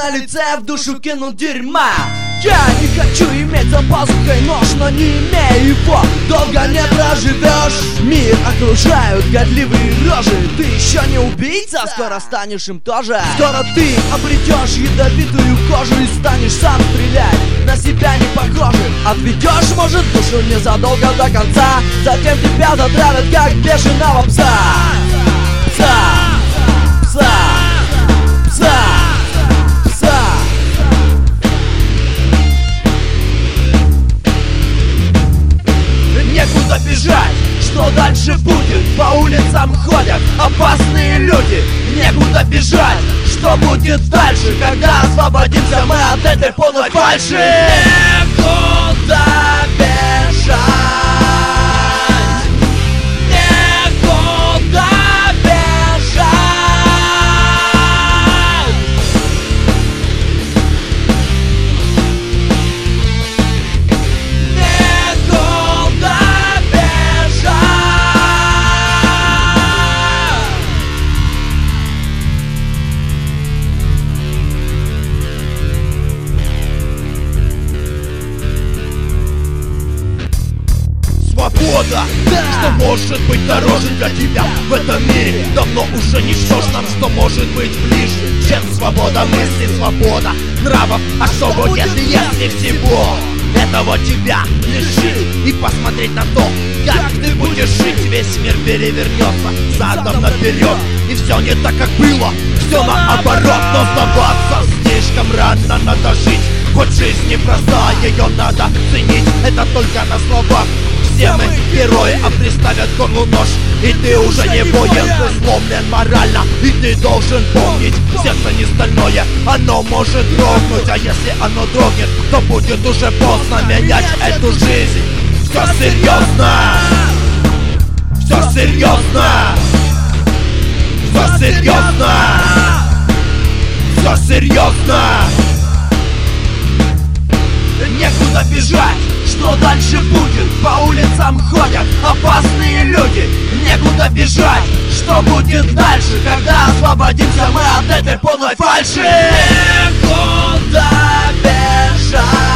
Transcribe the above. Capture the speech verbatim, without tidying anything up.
на лице, в душу кинул дерьма. Я не хочу иметь за пазухой нож, но не имея его, долго не проживешь. Мир окружают годливые рожи. Ты еще не убийца, скоро станешь им тоже. Скоро ты обретешь ядовитую кожу и станешь сам стрелять на себя не похожих. Отведешь, может, душу незадолго до конца, затем тебя затравят, как бешеного пса. Пса, пса, пса, пса. Некуда бежать, что дальше будет? По улицам ходят опасные люди. Некуда бежать, что будет дальше? Когда освободимся мы от этой полной фальши? Некуда бежать, некуда бежать. Некуда бежать. Свобода, да! Что может быть дороже для тебя в этом мире? Давно уже не ждешь нам, что может быть ближе, чем свобода мысли, свобода нравов. А что будет, если всего этого тебя лишить и посмотреть на то, как ты будешь жить? Весь мир перевернется задом наперед, и все не так, как было, все наоборот. Но сдаваться слишком рано, надо жить. Хоть жизнь непростая, ее надо ценить. Это только на словах. Все мы герои, а приставят к горлу нож, и ты уже не воин, ты сломлен морально. И ты должен помнить, сердце не стальное, оно может дрогнуть. А если оно дрогнет, то будет уже поздно менять эту жизнь. Все серьезно, все серьезно, все серьезно, все серьезно. Некуда бежать, что дальше будет? По улицам ходят опасные люди. Некуда бежать, что будет дальше? Когда освободимся мы от этой полной фальши? Некуда бежать.